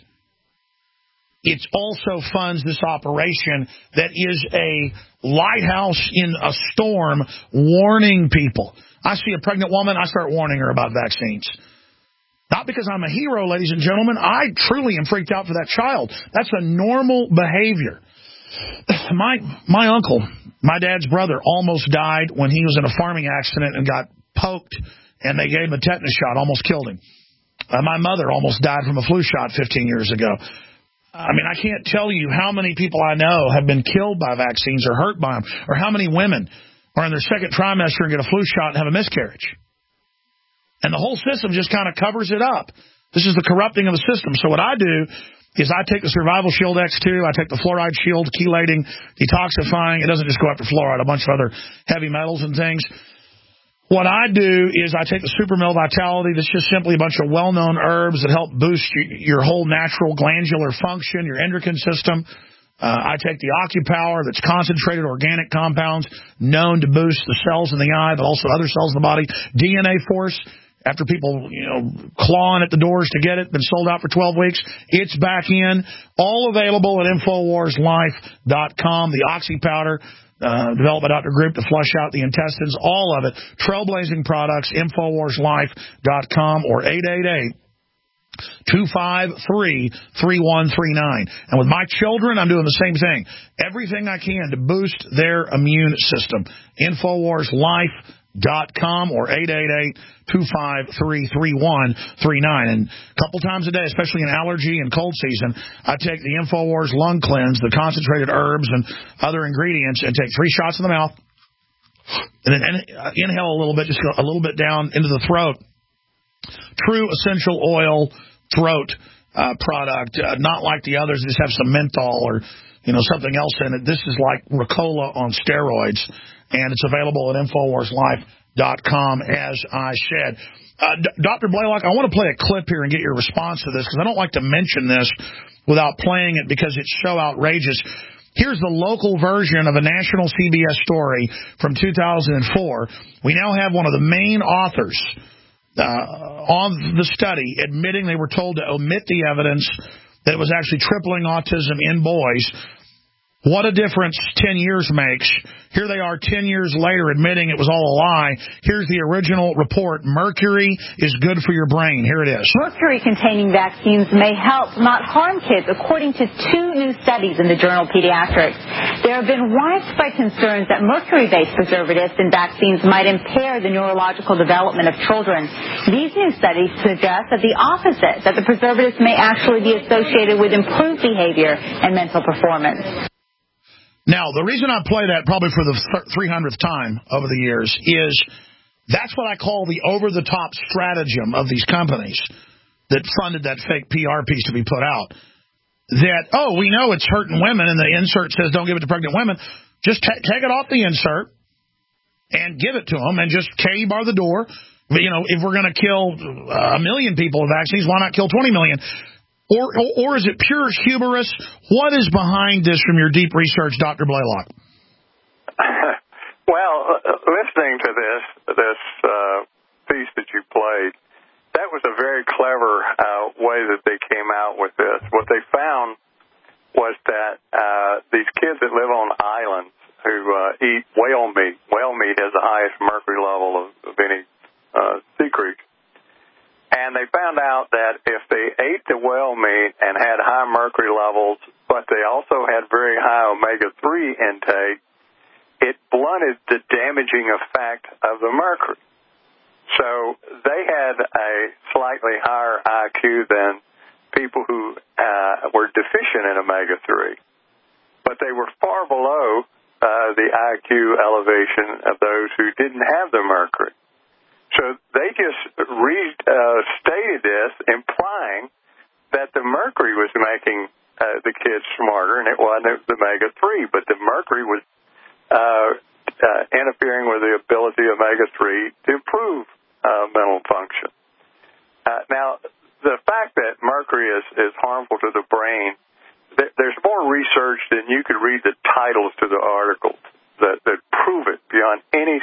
It also funds this operation that is a lighthouse in a storm, warning people. I see a pregnant woman, I start warning her about vaccines. Not because I'm a hero, ladies and gentlemen. I truly am freaked out for that child. That's a normal behavior. My my uncle, my dad's brother, almost died when he was in a farming accident and got poked, and they gave him a tetanus shot, almost killed him. Uh, my mother almost died from a flu shot fifteen years ago. I mean, I can't tell you how many people I know have been killed by vaccines or hurt by them, or how many women are in their second trimester and get a flu shot and have a miscarriage. And the whole system just kind of covers it up. This is the corrupting of the system. So what I do is I take the Survival Shield X two, I take the Fluoride Shield, chelating, detoxifying. It doesn't just go after fluoride, a bunch of other heavy metals and things. What I do is I take the Super Mill Vitality. That's just simply a bunch of well-known herbs that help boost your whole natural glandular function, your endocrine system. Uh, I take the OcuPower, that's concentrated organic compounds known to boost the cells in the eye, but also other cells in the body. D N A Force, after people, you know, clawing at the doors to get it, been sold out for twelve weeks. It's back in. All available at Infowars Life dot com. The Oxy Powder, uh, developed by Doctor Group to flush out the intestines. All of it. Trailblazing products, Infowars Life dot com or eight eight eight, two five three, three one three nine. And with my children, I'm doing the same thing. Everything I can to boost their immune system. Infowars Life dot com or eight eight eight, two five three, three one three nine. And a couple times a day, especially in allergy and cold season, I take the Infowars Lung Cleanse, the concentrated herbs and other ingredients, and take three shots in the mouth, and then inhale a little bit, just go a little bit down into the throat. True essential oil throat uh, product, uh, not like the others that just have some menthol or, you know, something else in it. This is like Ricola on steroids. And it's available at Infowars Life dot com, as I said. Uh, D- Doctor Blaylock, I want to play a clip here and get your response to this, because I don't like to mention this without playing it because it's so outrageous. Here's the local version of a national C B S story from two thousand four. We now have one of the main authors uh, on the study admitting they were told to omit the evidence that it was actually tripling autism in boys. What a difference ten years makes. Here they are ten years later admitting it was all a lie. Here's the original report. Mercury is good for your brain. Here it is. Mercury-containing vaccines may help, not harm kids, according to two new studies in the journal Pediatrics. There have been widespread concerns that mercury-based preservatives in vaccines might impair the neurological development of children. These new studies suggest that the opposite, that the preservatives may actually be associated with improved behavior and mental performance. Now, the reason I play that probably for the three hundredth time over the years is that's what I call the over-the-top stratagem of these companies that funded that fake P R piece to be put out. That, oh, we know it's hurting women, and the insert says don't give it to pregnant women. Just t- take it off the insert and give it to them, and just K bar the door. But, you know, if we're going to kill a million people with vaccines, why not kill twenty million? Or, or or is it pure hubris? What is behind this from your deep research, Doctor Blaylock? Well, uh, listening to this this uh, piece that you played, that was a very clever uh, way that they came out with this. What they found was that uh, these kids that live on islands who uh, eat whale meat, whale meat has the highest mercury level of, of any uh, sea creature. And they found out that if they ate the whale meat and had high mercury levels, but they also had very high omega three intake, it blunted the damaging effect of the mercury. So they had a slightly higher I Q than people who uh, were deficient in omega three, but they were far below uh, the I Q elevation of those who didn't have the mercury. So they just restated uh, this, implying that the mercury was making uh, the kids smarter, and it wasn't the omega three, but the mercury was uh, uh, interfering with the ability of omega three to improve uh, mental function. Uh, now, the fact that mercury is, is harmful to the brain, th- there's more research than you could read the titles to the articles that, that prove it beyond any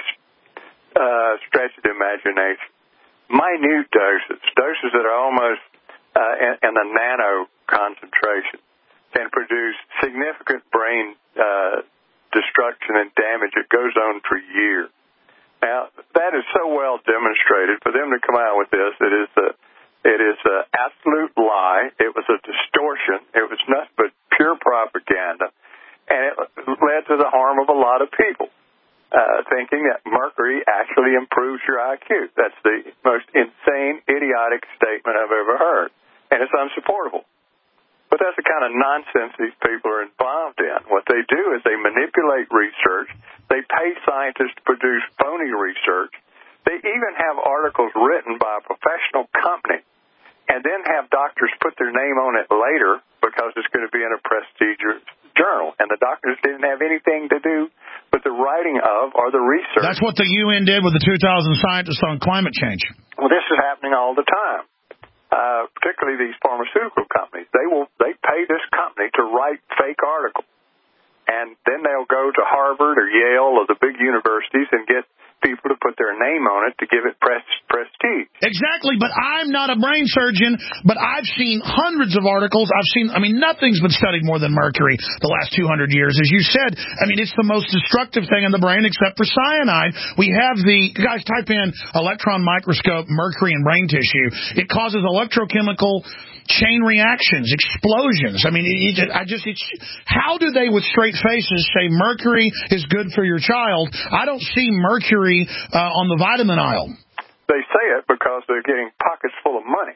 uh, stretch of the imagination. Minute doses, doses that are almost uh, in, in the nano concentration, can produce significant brain uh, destruction and damage. It goes on for years. Now, that is so well demonstrated. For them to come out with this, it is a, it is an absolute lie. It was a distortion. It was nothing but pure propaganda, and it led to the harm of a lot of people, uh, thinking that mercury actually improves your I Q. That's the most insane, idiotic statement I've ever heard, and it's unsupportable. But that's the kind of nonsense these people are involved in. What they do is they manipulate research. They pay scientists to produce phony research. They even have articles written by a professional company and then have doctors put their name on it later because it's going to be in a prestigious journal. And the doctors didn't have anything to do with the writing of or the research. That's what the U N did with the two thousand scientists on climate change. Well, this is happening all the time. Uh, particularly these pharmaceutical companies. They will they pay this company to write fake articles. And then they'll go to Harvard or Yale or the big universities and get people to put their name on it to give it pres- prestige. Exactly, but I'm not a brain surgeon, but I've seen hundreds of articles. I've seen, I mean, nothing's been studied more than mercury the last two hundred years. As you said, I mean, it's the most destructive thing in the brain except for cyanide. We have the, guys, type in electron microscope, mercury in brain tissue. It causes electrochemical chain reactions, explosions. I mean, it, it, I just, it's, how do they with straight faces say mercury is good for your child? I don't see mercury uh, on the vitamin aisle. They say it because they're getting pockets full of money.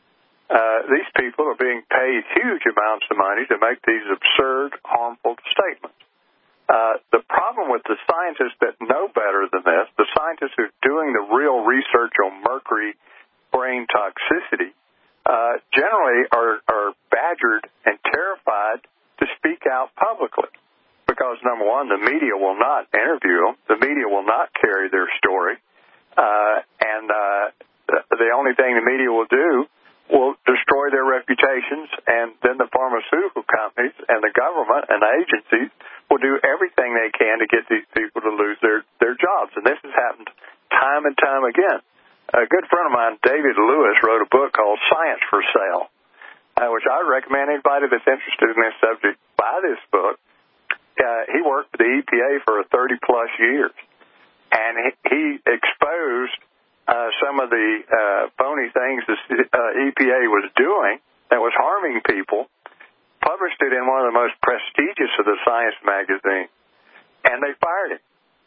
Uh, these people are being paid huge amounts of money to make these absurd, harmful statements. Uh, the problem with the scientists that know better than this, the scientists who are doing the real research on mercury brain toxicity, Uh, generally are, are badgered and terrified to speak out publicly because, number one, the media will not interview them. The media will not carry their story. Uh, and uh, the, the only thing the media will do will destroy their reputations, and then the pharmaceutical companies and the government and the agencies will do everything they can to get these people to lose their, their jobs. And this has happened time and time again. A good friend of mine, David Lewis, wrote a book called Science for Sale, uh, which I recommend anybody that's interested in this subject buy this book. Uh, he worked for the E P A for thirty-plus years, and he, he exposed uh, some of the uh, phony things the uh, E P A was doing that was harming people, published it in one of the most prestigious of the science magazines, and they fired him.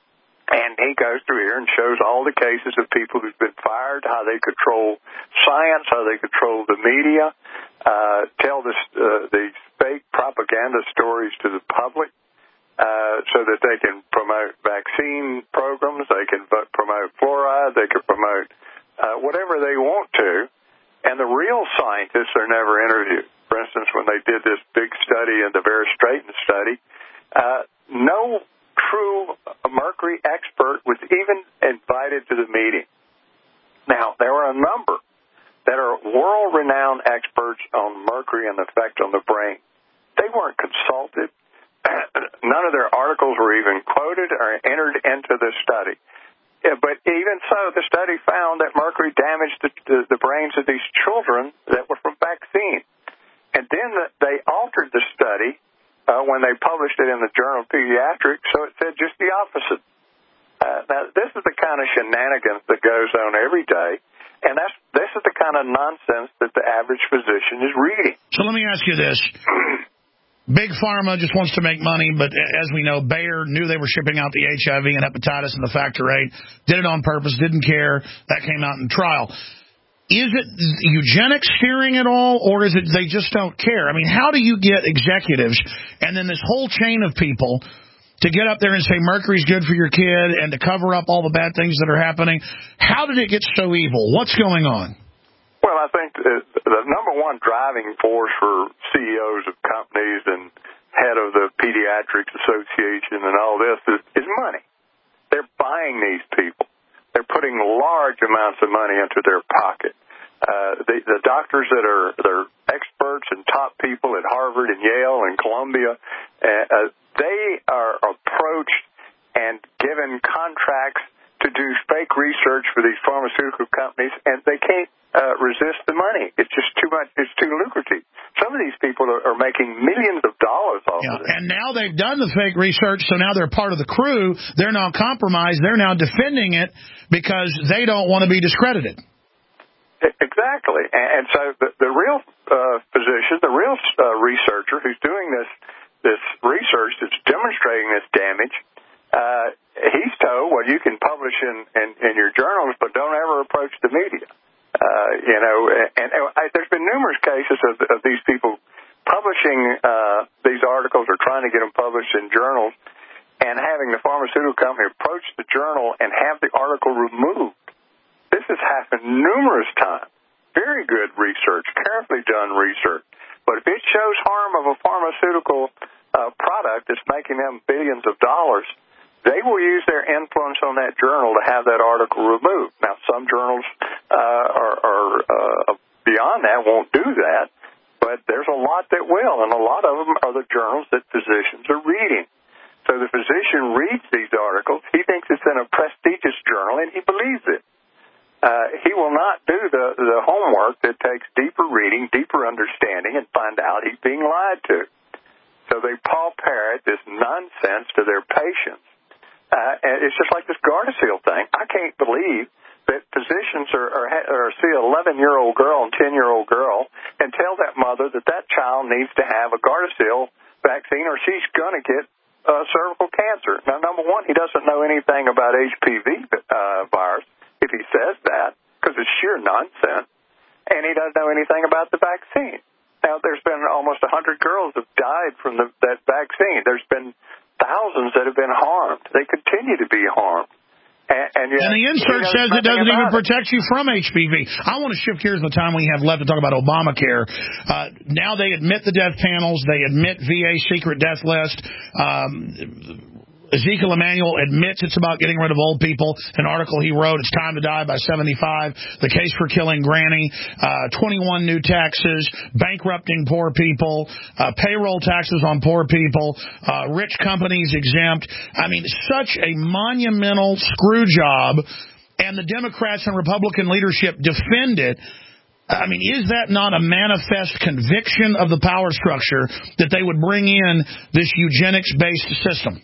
And he goes through here and shows all the cases of people who've been fired, how they control science, how they control the media, uh, tell this, uh, these fake propaganda stories to the public uh, so that they can promote vaccine programs, they can promote fluoride, they can promote uh, whatever they want to. And the real scientists are never interviewed. For instance, when they did this big study in the Vera Straiten study, uh, no true mercury expert was even invited to the meeting. Now, there were a number that are world-renowned experts on mercury and the effect on the brain. They weren't consulted. None of their articles were even quoted or entered into the study. Yeah, but even so, the study found that mercury damaged the, the, the brains of these children that were from vaccines. And then the, they altered the study Uh, when they published it in the Journal of Pediatrics, so it said just the opposite. Uh, now, this is the kind of shenanigans that goes on every day, And that's this is the kind of nonsense that the average physician is reading. So let me ask you this. Big Pharma just wants to make money, but as we know, Bayer knew they were shipping out the H I V and hepatitis and the factor eight, did it on purpose, didn't care. That came out in trial. Is it eugenics steering it all, or is it they just don't care? I mean, how do you get executives and then this whole chain of people to get up there and say mercury's good for your kid and to cover up all the bad things that are happening? How did it get so evil? What's going on? Well, I think the number one driving force for C E Os of companies and head of the Pediatrics Association and all this is, is money. They're buying these people. They're putting large amounts of money into their pocket. Uh, the, the doctors that are they're experts and top people at Harvard and Yale and Columbia, uh, uh, they are approached and given contracts to do fake research for these pharmaceutical companies, and they can't uh, resist the money. It's just too much. It's too lucrative. Some of these people are, are making millions of dollars off yeah, of it. And now they've done the fake research, so now they're part of the crew. They're now compromised. They're now defending it because they don't want to be discredited. Exactly. And so the, the real uh, physician, the real uh, researcher who's doing this this research that's demonstrating this damage, uh, he's told, well, you can publish in, in, in your journals, but don't ever approach the media. Uh, you know, and, and I, there's been numerous cases of, of these people publishing uh, these articles or trying to get them published in journals and having the pharmaceutical company approach the journal and have the article removed. This has happened numerous times. Very good research, carefully done research. But if it shows harm of a pharmaceutical uh, product that's making them billions of dollars, they will use their influence on that journal to have that article removed. Now, some journals uh, are, are uh, beyond that, won't do that, but there's a lot that will, and a lot of them are the journals that physicians are reading. So the physician reads these articles, he thinks it's in a prestigious journal, and he believes it. Uh, he will not do the, the homework that takes deeper reading, deeper understanding, and find out he's being lied to. So they paw parrot this nonsense to their patients. Uh, and it's just like this Gardasil thing. I can't believe that physicians are, are, are see an eleven-year-old girl and ten-year-old girl and tell that mother that that child needs to have a Gardasil vaccine or she's going to get uh, cervical cancer. Now, number one, he doesn't know anything about H P V uh, virus if he says that, because it's sheer nonsense, and he doesn't know anything about the vaccine. Now, there's been almost one hundred girls that have died from the, that vaccine. There's been thousands that have been harmed. They continue to be harmed. And, and, yet, and the insert says it doesn't even protect you from H P V. I want to shift gears in the time we have left to talk about Obamacare. Uh, now they admit the death panels. They admit V A secret death list. Um, Ezekiel Emanuel admits it's about getting rid of old people. An article he wrote, It's Time to Die by seventy-five, The Case for Killing Granny, uh, twenty-one new taxes, bankrupting poor people, uh, payroll taxes on poor people, uh, rich companies exempt. I mean, such a monumental screw job, and the Democrats and Republican leadership defend it. I mean, is that not a manifest conviction of the power structure that they would bring in this eugenics-based system?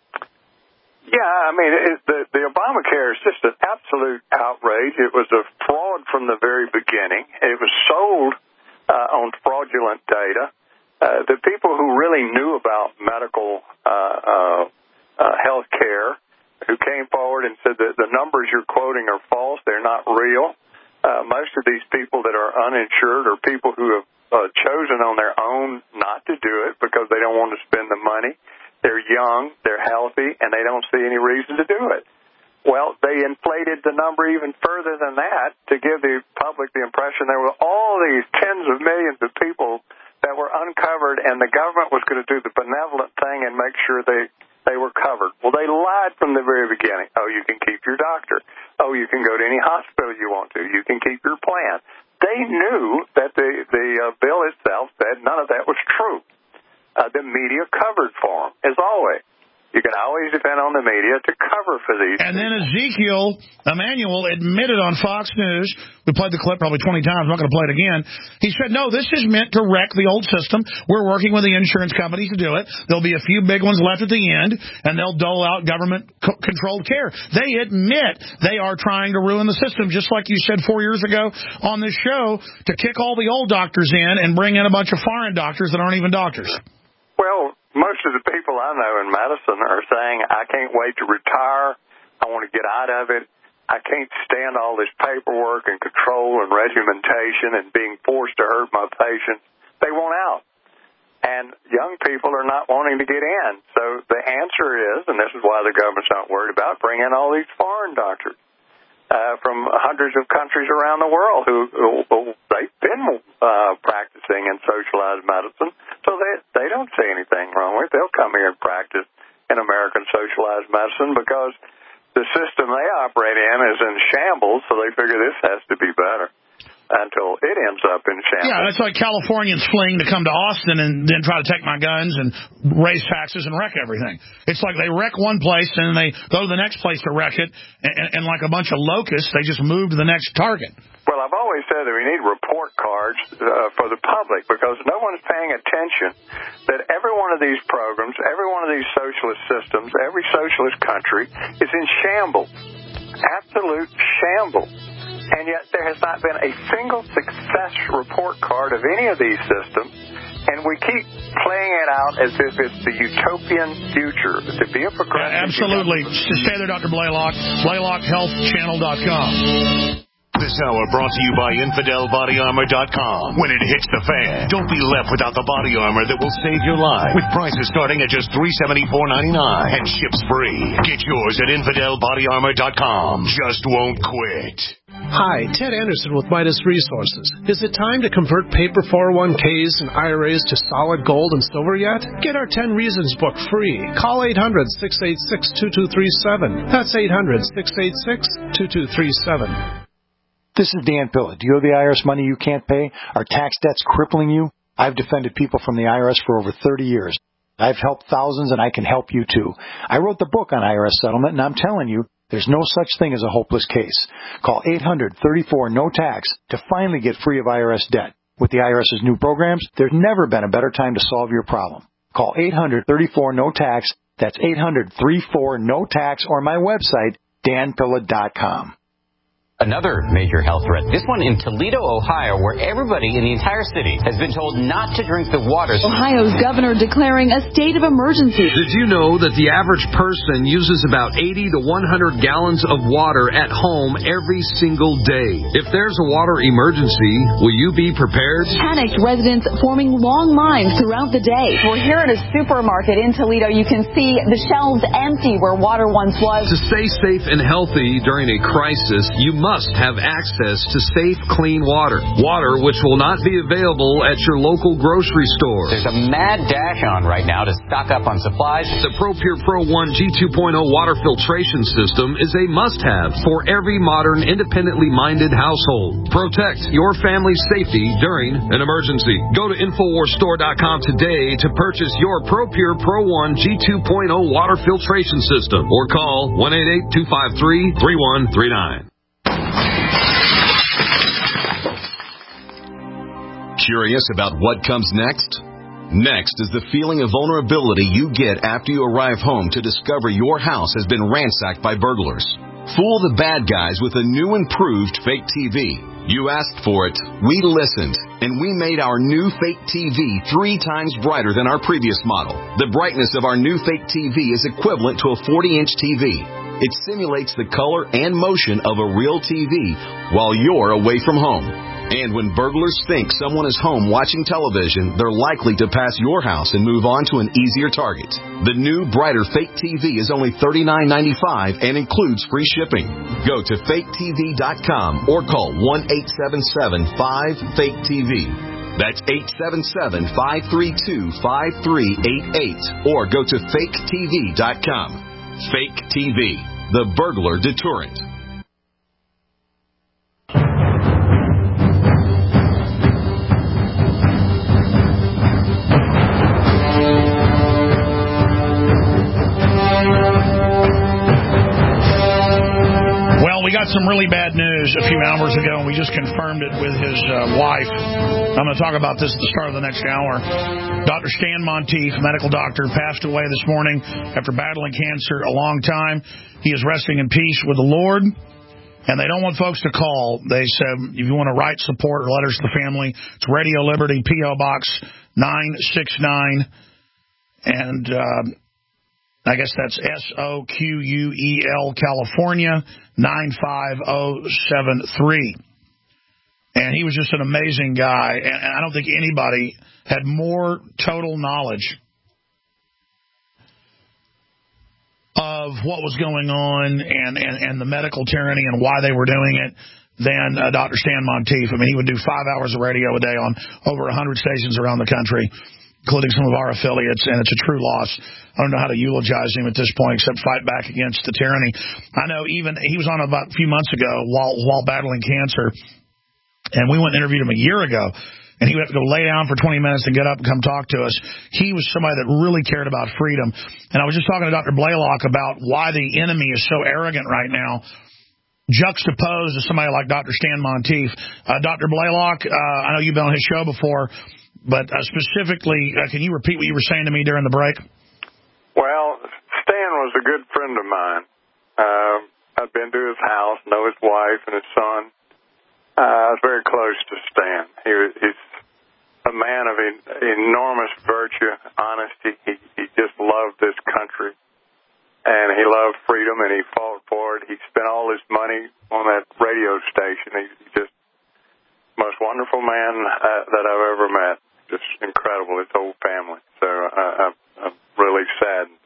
Yeah, I mean, it, the, the Obamacare is just an absolute outrage. It was a fraud from the very beginning. It was sold uh, on fraudulent data. Uh, the people who really knew about medical uh, uh, uh, health care, who came forward and said that the numbers you're quoting are false, they're not real. Uh, most of these people that are uninsured are people who have uh, chosen on their own not to do it because they don't want to spend the money. They're young, they're healthy, and they don't see any reason to do it. Well, they inflated the number even further than that to give the public the impression there were all these tens of millions of people that were uncovered, and the government was going to do the benevolent thing and make sure they, they were covered. Well, they lied from the very beginning. Oh, you can keep your doctor. Oh, you can go to any hospital you want to. You can keep your plan. They knew that the, the uh, bill itself said none of that was true. Uh, the media covered for them, as always. You can always depend on the media to cover for these. And then Ezekiel Emanuel admitted on Fox News, we played the clip probably twenty times, I'm not going to play it again. He said, no, this is meant to wreck the old system. We're working with the insurance companies to do it. There'll be a few big ones left at the end, and they'll dole out government-controlled care. They admit they are trying to ruin the system, just like you said four years ago on this show, to kick all the old doctors in and bring in a bunch of foreign doctors that aren't even doctors. Well, most of the people I know in medicine are saying, I can't wait to retire. I want to get out of it. I can't stand all this paperwork and control and regimentation and being forced to hurt my patients. They want out. And young people are not wanting to get in. So the answer is, and this is why the government's not worried about, bring in all these foreign doctors uh, from hundreds of countries around the world who, who, who they've been uh, practicing in socialized medicine. So they, they don't see anything wrong with it. They'll come here and practice in American socialized medicine because the system they operate in is in shambles, so they figure this has to be better until it ends up in shambles. Yeah, that's like Californians fleeing to come to Austin and then try to take my guns and raise taxes and wreck everything. It's like they wreck one place and they go to the next place to wreck it, and, and, and like a bunch of locusts, they just move to the next target. Well, I've always said that we need report cards uh, for the public because no one's paying attention that every one of these programs, every one of these socialist systems, every socialist country is in shambles, absolute shambles. And yet there has not been a single success report card of any of these systems, and we keep playing it out as if it's the utopian future, to be a progressive. Yeah, absolutely. Stay there, Doctor Blaylock. Blaylock Health Channel dot com. This hour brought to you by Infidel Body Armor dot com. When it hits the fan, don't be left without the body armor that will save your life. With prices starting at just three hundred seventy-four ninety-nine and ships free. Get yours at Infidel Body Armor dot com. Just won't quit. Hi, Ted Anderson with Midas Resources. Is it time to convert paper four oh one k's and I R As to solid gold and silver yet? Get our ten Reasons book free. Call eight hundred, six eight six, two two three seven. That's eight hundred, six eight six, two two three seven. This is Dan Pilla. Do you owe the I R S money you can't pay? Are tax debts crippling you? I've defended people from the I R S for over thirty years. I've helped thousands, and I can help you, too. I wrote the book on I R S settlement, and I'm telling you, there's no such thing as a hopeless case. Call eight hundred, thirty-four, no tax to finally get free of I R S debt. With the IRS's new programs, there's never been a better time to solve your problem. Call eight hundred, thirty-four, no tax. That's eight hundred, thirty-four, no tax, or my website, dan pilla dot com. Another major health threat, this one in Toledo, Ohio, where everybody in the entire city has been told not to drink the water. Ohio's governor declaring a state of emergency. Did you know that the average person uses about eighty to one hundred gallons of water at home every single day? If there's a water emergency, will you be prepared? Panicked residents forming long lines throughout the day. We're here at a supermarket in Toledo. You can see the shelves empty where water once was. To stay safe and healthy during a crisis, you must must have access to safe, clean water. Water which will not be available at your local grocery store. There's a mad dash on right now to stock up on supplies. The ProPure Pro one G two point oh water filtration system is a must-have for every modern, independently minded household. Protect your family's safety during an emergency. Go to Infowars Store dot com today to purchase your ProPure Pro one G two point oh water filtration system or call one eight eight, two five three, three one three nine. Curious about what comes next? Next is the feeling of vulnerability you get after you arrive home to discover your house has been ransacked by burglars. Fool the bad guys with a new improved fake T V. You asked for it, we listened, and we made our new fake T V three times brighter than our previous model. The brightness of our new fake T V is equivalent to a forty-inch T V. It simulates the color and motion of a real T V while you're away from home. And when burglars think someone is home watching television, they're likely to pass your house and move on to an easier target. The new, brighter fake T V is only thirty-nine ninety-five and includes free shipping. Go to fake T V dot com or call one eight seven seven, five, fake T V. That's eight seven seven, five three two, five three eight eight or go to fake T V dot com. Fake T V, the burglar deterrent. got some really bad news a few hours ago, and we just confirmed it with his uh, wife. I'm going to talk about this at the start of the next hour. Doctor Stan Monteith, medical doctor, passed away this morning after battling cancer a long time. He is resting in peace with the Lord, and they don't want folks to call. They said if you want to write support or letters to the family, it's Radio Liberty, P O. Box nine six nine, and uh, I guess that's S O Q U E L, California, nine five oh seven three. And he was just an amazing guy, and I don't think anybody had more total knowledge of what was going on and, and, and the medical tyranny and why they were doing it than uh, Doctor Stan Monteith. I mean, he would do five hours of radio a day on over one hundred stations around the country, including some of our affiliates, and it's a true loss. I don't know how to eulogize him at this point except fight back against the tyranny. I know even he was on about a few months ago while while battling cancer, and we went and interviewed him a year ago, and he would have to go lay down for twenty minutes and get up and come talk to us. He was somebody that really cared about freedom. And I was just talking to Doctor Blaylock about why the enemy is so arrogant right now, juxtaposed to somebody like Doctor Stan Monteith. Uh, Doctor Blaylock, uh, I know you've been on his show before, but uh, specifically, uh, can you repeat what you were saying to me during the break? Well, Stan was a good friend of mine. Uh, I've been to his house, know his wife and his son. Uh, I was very close to Stan. He was, he's a man of en- enormous virtue, honesty. He, he just loved this country, and he loved freedom, and he fought for it. He spent all his money on that radio station. He's just the most wonderful man uh, that I've ever met. Just incredible, his whole family. So uh, I'm, I'm really saddened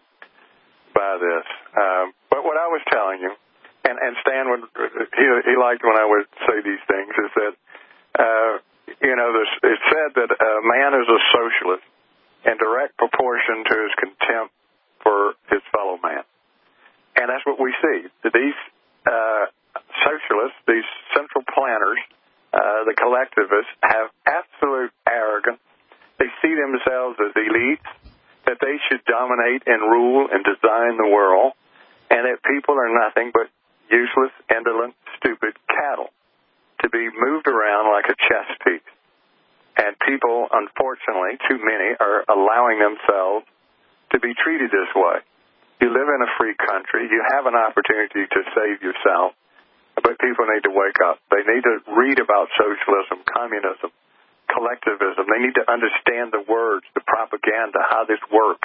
by this. Um, but what I was telling you, and, and Stan would, he, he liked when I would say these things, is that, uh, you know, this, it said that a man is a socialist in direct proportion to his contempt for his fellow man. And that's what we see. These uh, socialists, these central planners, uh, the collectivists, have absolute arrogance. They see themselves as elites, that they should dominate and rule and design the world, and that people are nothing but useless, indolent, stupid cattle to be moved around like a chess piece. And people, unfortunately, too many, are allowing themselves to be treated this way. You live in a free country. You have an opportunity to save yourself, but people need to wake up. They need to read about socialism, communism, collectivism. They need to understand the words, the propaganda, how this works,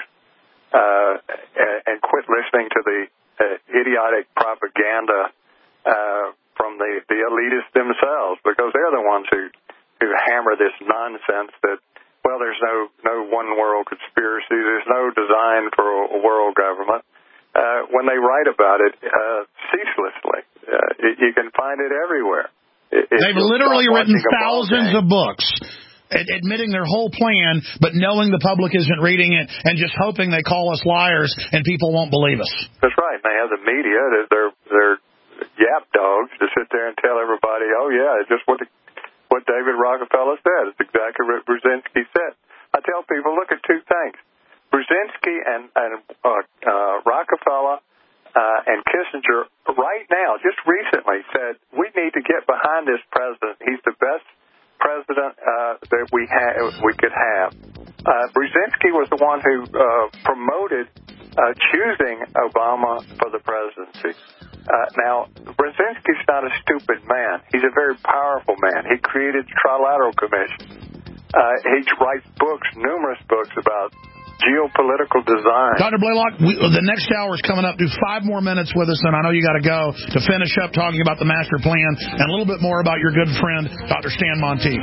uh, and quit listening to the uh, idiotic propaganda uh, from the, the elitists themselves, because they're the ones who, who hammer this nonsense that, well, there's no, no one world conspiracy, there's no design for a, a world government. Uh, when they write about it uh, ceaselessly, uh, you, you can find it everywhere. It, They've literally written thousands of books admitting their whole plan, but knowing the public isn't reading it and just hoping they call us liars and people won't believe us. That's right. And they have the media. They're, they're yap dogs to sit there and tell everybody, oh, yeah, it's just what the, what David Rockefeller said. It's exactly what Brzezinski said. I tell people, look at two things. Brzezinski and, and uh, uh, Rockefeller uh, and Kissinger right now, just recently, said we need to get behind this president. He's the best president uh, that we ha- we could have. Uh, Brzezinski was the one who uh, promoted uh, choosing Obama for the presidency. Uh, now, Brzezinski's not a stupid man. He's a very powerful man. He created the Trilateral Commission. Uh, he writes books, numerous books about geopolitical design. Doctor Blaylock, we, the next hour is coming up. Do five more minutes with us, and I know you got to go to finish up talking about the master plan and a little bit more about your good friend, Doctor Stan Monteith.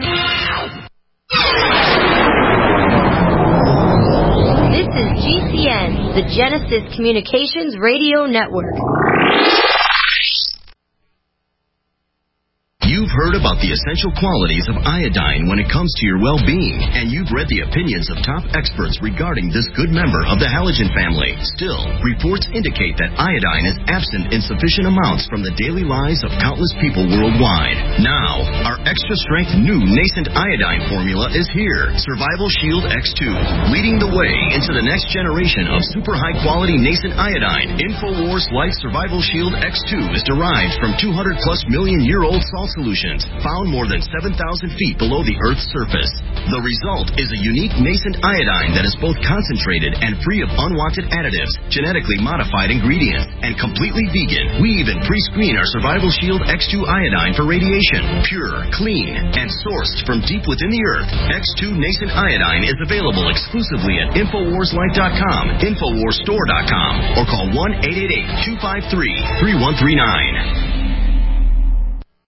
This is G C N, the Genesis Communications Radio Network. You You've heard about the essential qualities of iodine when it comes to your well-being, and you've read the opinions of top experts regarding this good member of the halogen family. Still, reports indicate that iodine is absent in sufficient amounts from the daily lives of countless people worldwide. Now, our extra-strength new nascent iodine formula is here. Survival Shield X two, leading the way into the next generation of super high-quality nascent iodine. InfoWars Life Survival Shield X two is derived from two hundred plus million year old salt solutions found more than seven thousand feet below the Earth's surface. The result is a unique nascent iodine that is both concentrated and free of unwanted additives, genetically modified ingredients, and completely vegan. We even pre-screen our Survival Shield X two iodine for radiation. Pure, clean, and sourced from deep within the Earth, X two nascent iodine is available exclusively at Infowars Life dot com, Infowars Store dot com, or call one eight eight eight, two five three, three one three nine.